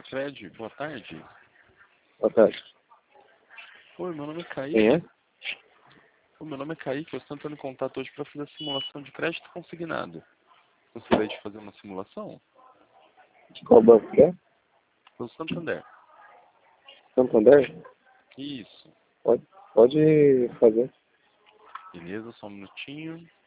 Cred, boa tarde. Boa tarde. Oi, meu nome é Kaique. Quem é? Oi, meu nome é Kaique, eu estou entrando em contato hoje para fazer a simulação de crédito consignado. Gostaria de fazer uma simulação? De qual banco que é? Pelo Santander. Santander? Isso. Pode fazer. Beleza, só um minutinho.